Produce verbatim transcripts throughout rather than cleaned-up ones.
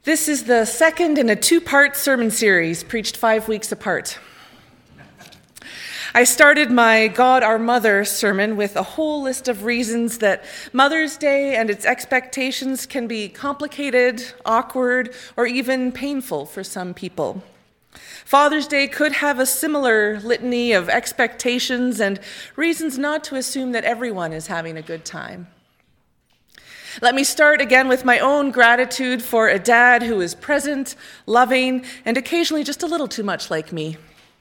This is the second in a two-part sermon series, preached five weeks apart. I started my God Our Mother sermon with a whole list of reasons that Mother's Day and its expectations can be complicated, awkward, or even painful for some people. Father's Day could have a similar litany of expectations and reasons not to assume that everyone is having a good time. Let me start again with my own gratitude for a dad who is present, loving, and occasionally just a little too much like me.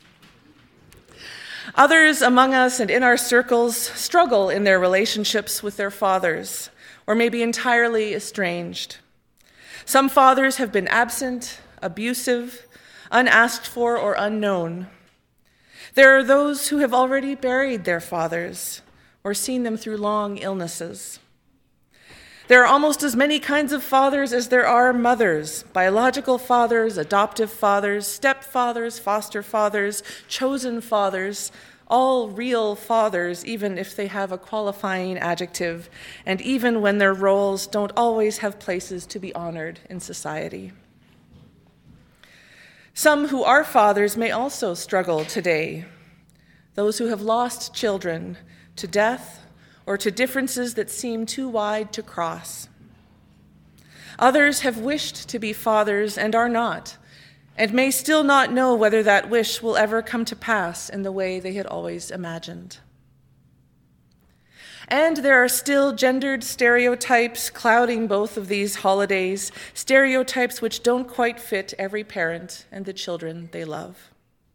Others among us and in our circles struggle in their relationships with their fathers, or may be entirely estranged. Some fathers have been absent, abusive, unasked for, or unknown. There are those who have already buried their fathers or seen them through long illnesses. There are almost as many kinds of fathers as there are mothers: biological fathers, adoptive fathers, stepfathers, foster fathers, chosen fathers, all real fathers, even if they have a qualifying adjective, and even when their roles don't always have places to be honored in society. Some who are fathers may also struggle today. Those who have lost children to death, or to differences that seem too wide to cross. Others have wished to be fathers and are not, and may still not know whether that wish will ever come to pass in the way they had always imagined. And there are still gendered stereotypes clouding both of these holidays, stereotypes which don't quite fit every parent and the children they love.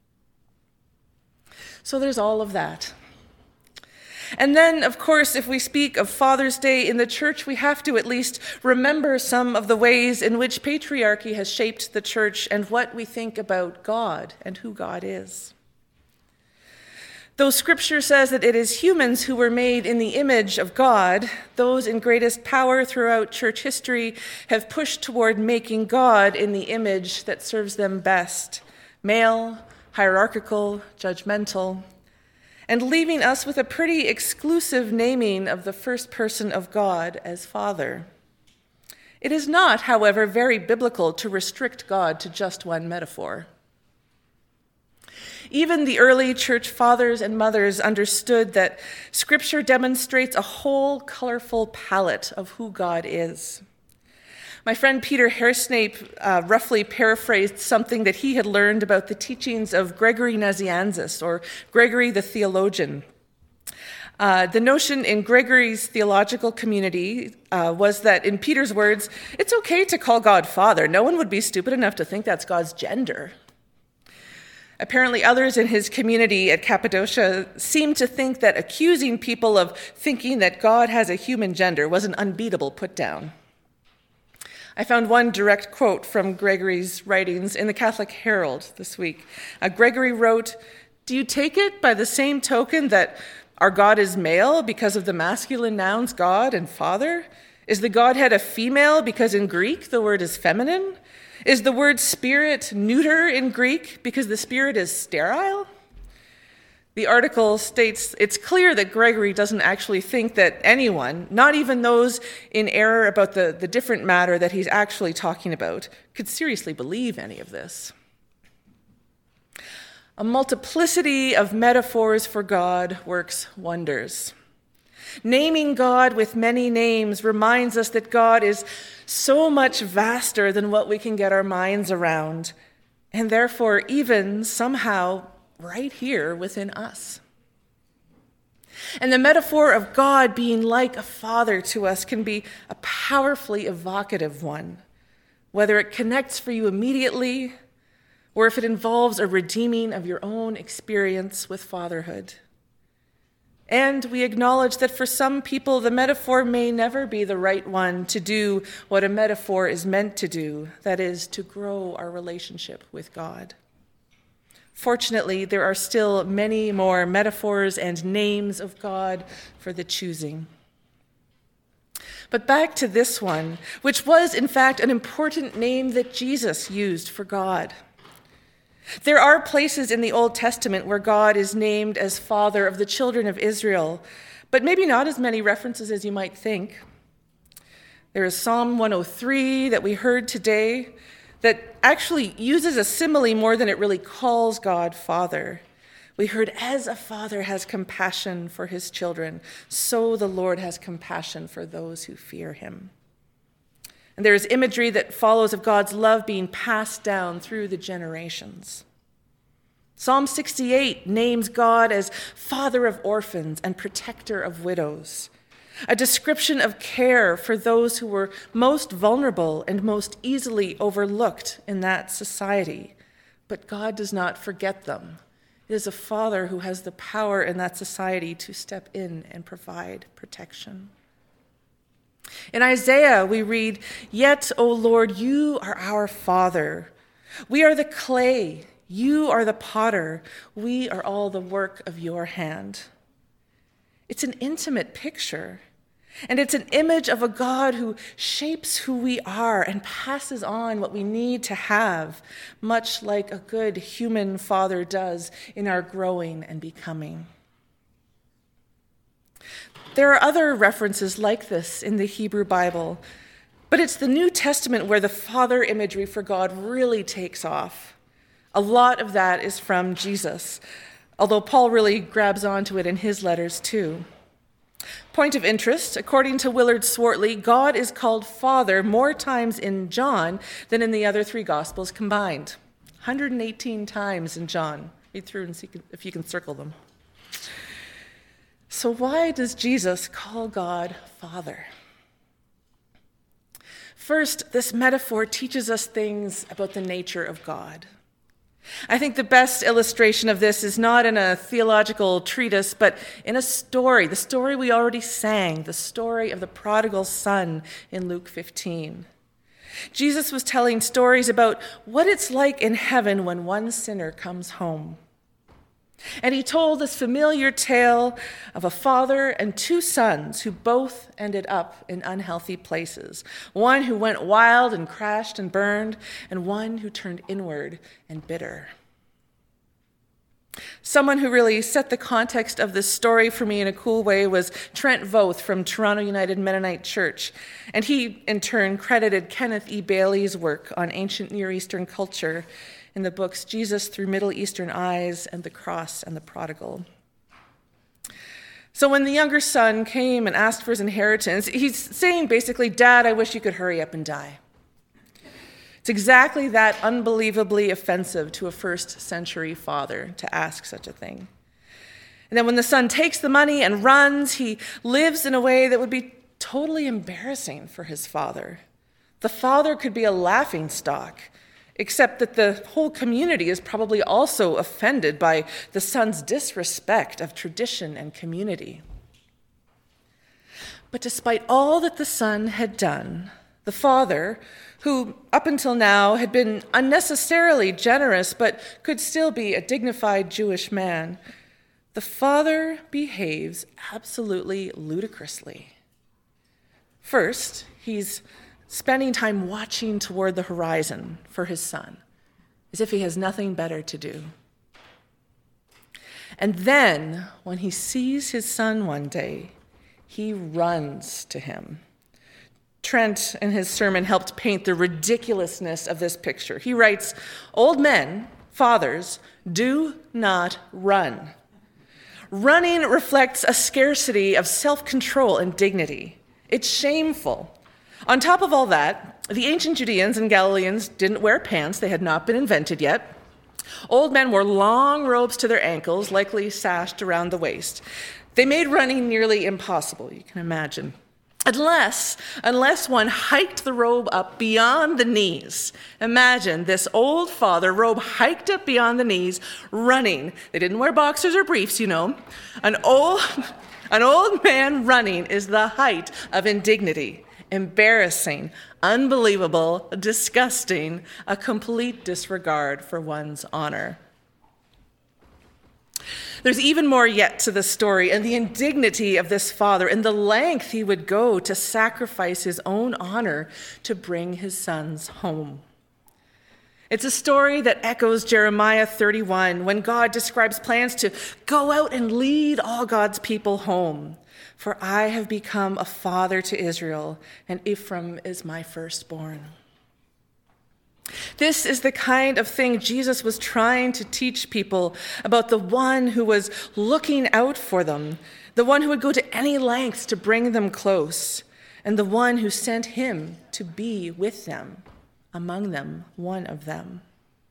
So there's all of that. And then, of course, if we speak of Father's Day in the church, we have to at least remember some of the ways in which patriarchy has shaped the church and what we think about God and who God is. Though Scripture says that it is humans who were made in the image of God, those in greatest power throughout church history have pushed toward making God in the image that serves them best: male, hierarchical, judgmental, and leaving us with a pretty exclusive naming of the first person of God as Father. It is not, however, very biblical to restrict God to just one metaphor. Even the early church fathers and mothers understood that Scripture demonstrates a whole colorful palette of who God is. My friend Peter Harsnape uh, roughly paraphrased something that he had learned about the teachings of Gregory Nazianzus, or Gregory the theologian. Uh, the notion in Gregory's theological community uh, was that, in Peter's words, it's okay to call God Father. No one would be stupid enough to think that's God's gender. Apparently, others in his community at Cappadocia seemed to think that accusing people of thinking that God has a human gender was an unbeatable put-down. I found one direct quote from Gregory's writings in the Catholic Herald this week. Uh, Gregory wrote, "Do you take it by the same token that our God is male because of the masculine nouns God and Father? Is the Godhead a female because in Greek the word is feminine? Is the word spirit neuter in Greek because the spirit is sterile?" The article states it's clear that Gregory doesn't actually think that anyone, not even those in error about the, the different matter that he's actually talking about, could seriously believe any of this. A multiplicity of metaphors for God works wonders. Naming God with many names reminds us that God is so much vaster than what we can get our minds around, and therefore even somehow right here within us. And the metaphor of God being like a father to us can be a powerfully evocative one, whether it connects for you immediately or if it involves a redeeming of your own experience with fatherhood. And we acknowledge that for some people, the metaphor may never be the right one to do what a metaphor is meant to do, that is, to grow our relationship with God. Fortunately, there are still many more metaphors and names of God for the choosing. But back to this one, which was in fact an important name that Jesus used for God. There are places in the Old Testament where God is named as Father of the children of Israel, but maybe not as many references as you might think. There is Psalm one oh three that we heard today that actually uses a simile more than it really calls God Father. We heard, as a father has compassion for his children, so the Lord has compassion for those who fear him. And there is imagery that follows of God's love being passed down through the generations. Psalm sixty-eight names God as father of orphans and protector of widows, a description of care for those who were most vulnerable and most easily overlooked in that society. But God does not forget them. It is a father who has the power in that society to step in and provide protection. In Isaiah, we read, "Yet, O Lord, you are our Father. We are the clay. You are the potter. We are all the work of your hand." It's an intimate picture, and it's an image of a God who shapes who we are and passes on what we need to have, much like a good human father does in our growing and becoming. There are other references like this in the Hebrew Bible, but it's the New Testament where the father imagery for God really takes off. A lot of that is from Jesus, although Paul really grabs onto it in his letters too. Point of interest, according to Willard Swartley, God is called Father more times in John than in the other three Gospels combined. one hundred eighteen times in John. Read through and see if you can circle them. So why does Jesus call God Father? First, this metaphor teaches us things about the nature of God. I think the best illustration of this is not in a theological treatise, but in a story, the story we already sang, the story of the prodigal son in Luke fifteen. Jesus was telling stories about what it's like in heaven when one sinner comes home. And he told this familiar tale of a father and two sons who both ended up in unhealthy places. One who went wild and crashed and burned, and one who turned inward and bitter. Someone who really set the context of this story for me in a cool way was Trent Voth from Toronto United Mennonite Church. And he, in turn, credited Kenneth E. Bailey's work on ancient Near Eastern culture in the books Jesus Through Middle Eastern Eyes and The Cross and the Prodigal. So when the younger son came and asked for his inheritance, he's saying basically, "Dad, I wish you could hurry up and die." It's exactly that unbelievably offensive to a first century father to ask such a thing. And then when the son takes the money and runs, he lives in a way that would be totally embarrassing for his father. The father could be a laughingstock, except that the whole community is probably also offended by the son's disrespect of tradition and community. But despite all that the son had done, the father, who up until now had been unnecessarily generous but could still be a dignified Jewish man, the father behaves absolutely ludicrously. First, he's spending time watching toward the horizon for his son, as if he has nothing better to do. And then, when he sees his son one day, he runs to him. Trent, in his sermon, helped paint the ridiculousness of this picture. He writes, "Old men, fathers, do not run. Running reflects a scarcity of self-control and dignity. It's shameful. On top of all that, the ancient Judeans and Galileans didn't wear pants. They had not been invented yet. Old men wore long robes to their ankles, likely sashed around the waist. They made running nearly impossible, you can imagine. Unless, unless one hiked the robe up beyond the knees. Imagine this old father, robe hiked up beyond the knees, running. They didn't wear boxers or briefs, you know. An old, an old man running is the height of indignity. Embarrassing, unbelievable, disgusting, a complete disregard for one's honor. There's even more yet to the story and the indignity of this father and the length he would go to sacrifice his own honor to bring his sons home. It's a story that echoes Jeremiah thirty-one, when God describes plans to go out and lead all God's people home. For I have become a father to Israel, and Ephraim is my firstborn. This is the kind of thing Jesus was trying to teach people about the one who was looking out for them, the one who would go to any lengths to bring them close, and the one who sent him to be with them, among them, one of them.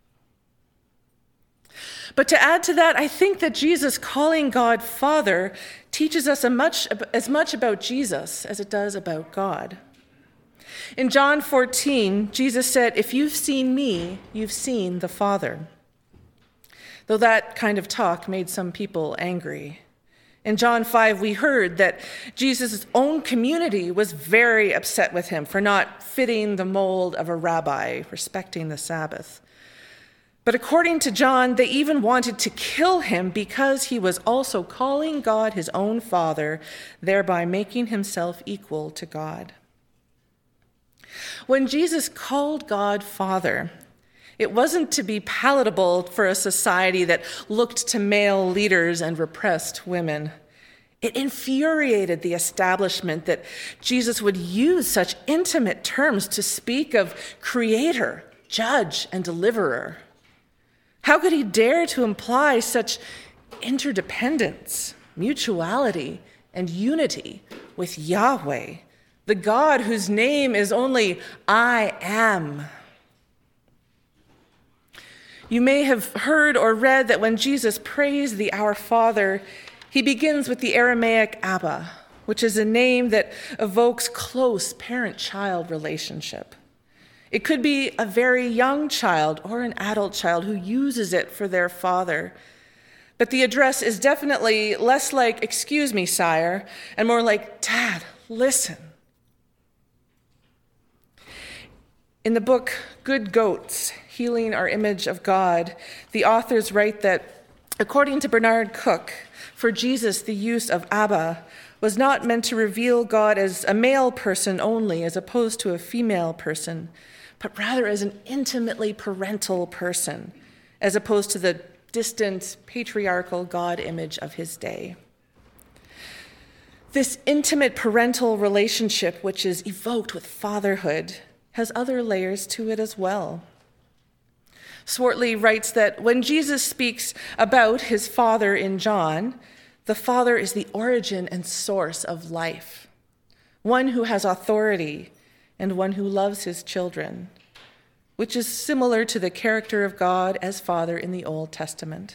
But to add to that, I think that Jesus calling God Father teaches us a much, as much about Jesus as it does about God. In John fourteen, Jesus said, "If you've seen me, you've seen the Father." Though that kind of talk made some people angry. In John five, we heard that Jesus' own community was very upset with him for not fitting the mold of a rabbi, respecting the Sabbath. But according to John, they even wanted to kill him because he was also calling God his own Father, thereby making himself equal to God. When Jesus called God Father, it wasn't to be palatable for a society that looked to male leaders and repressed women. It infuriated the establishment that Jesus would use such intimate terms to speak of creator, judge, and deliverer. How could he dare to imply such interdependence, mutuality, and unity with Yahweh, the God whose name is only I am? You may have heard or read that when Jesus prays the Our Father, he begins with the Aramaic Abba, which is a name that evokes close parent-child relationship. It could be a very young child or an adult child who uses it for their father. But the address is definitely less like, "Excuse me, sire," and more like, "Dad, listen." In the book, Good Goats, Healing Our Image of God, the authors write that, according to Bernard Cook, for Jesus, the use of Abba was not meant to reveal God as a male person only, as opposed to a female person, but rather as an intimately parental person, as opposed to the distant patriarchal God image of his day. This intimate parental relationship, which is evoked with fatherhood, has other layers to it as well. Swartley writes that when Jesus speaks about his Father in John, the Father is the origin and source of life, one who has authority and one who loves his children, which is similar to the character of God as Father in the Old Testament.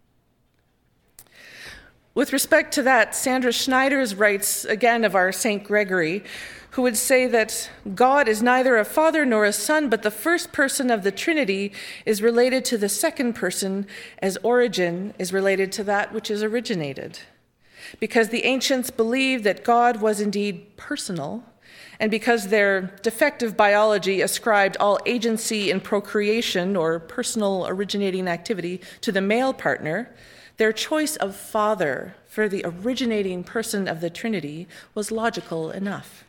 With respect to that, Sandra Schneiders writes again of our Saint Gregory, who would say that God is neither a father nor a son, but the first person of the Trinity is related to the second person as origin is related to that which is originated. Because the ancients believed that God was indeed personal, and because their defective biology ascribed all agency in procreation or personal originating activity to the male partner, their choice of father for the originating person of the Trinity was logical enough.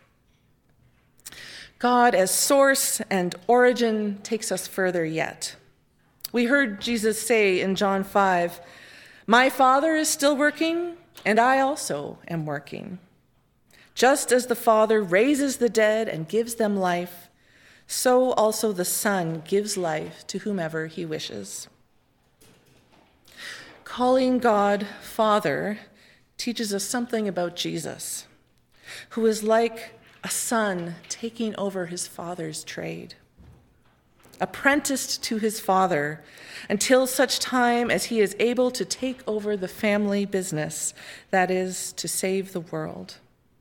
God as source and origin takes us further yet. We heard Jesus say in John five, "My Father is still working, and I also am working. Just as the Father raises the dead and gives them life, so also the Son gives life to whomever he wishes." Calling God Father teaches us something about Jesus, who is like a son taking over his father's trade, apprenticed to his father until such time as he is able to take over the family business, that is, to save the world.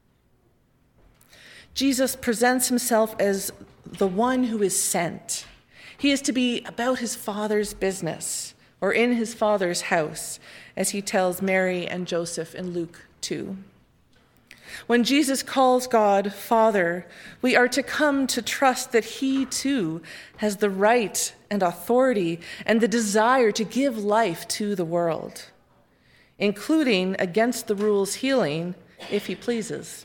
Jesus presents himself as the one who is sent. He is to be about his father's business, or in his father's house, as he tells Mary and Joseph in Luke two. When Jesus calls God Father, we are to come to trust that he too has the right and authority and the desire to give life to the world, including against the rules healing if he pleases.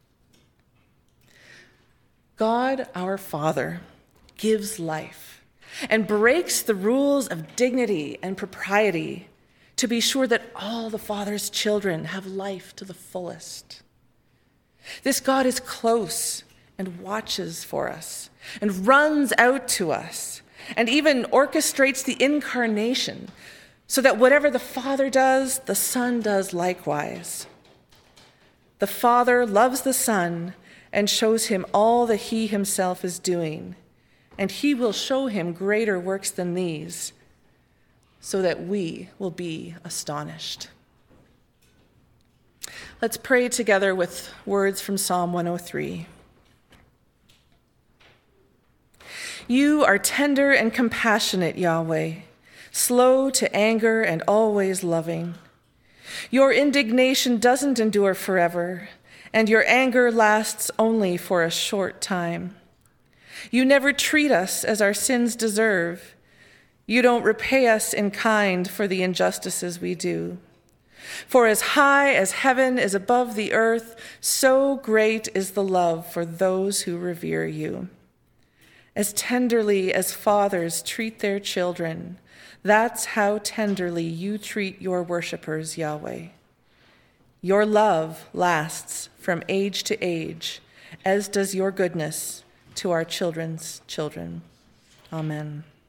God, our Father, gives life, and breaks the rules of dignity and propriety to be sure that all the Father's children have life to the fullest. This God is close and watches for us and runs out to us and even orchestrates the incarnation so that whatever the Father does, the Son does likewise. The Father loves the Son and shows him all that he himself is doing, and he will show him greater works than these, so that we will be astonished. Let's pray together with words from Psalm one oh three. You are tender and compassionate, Yahweh, slow to anger and always loving. Your indignation doesn't endure forever, and your anger lasts only for a short time. You never treat us as our sins deserve. You don't repay us in kind for the injustices we do. For as high as heaven is above the earth, so great is the love for those who revere you. As tenderly as fathers treat their children, that's how tenderly you treat your worshipers, Yahweh. Your love lasts from age to age, as does your goodness to our children's children. Amen.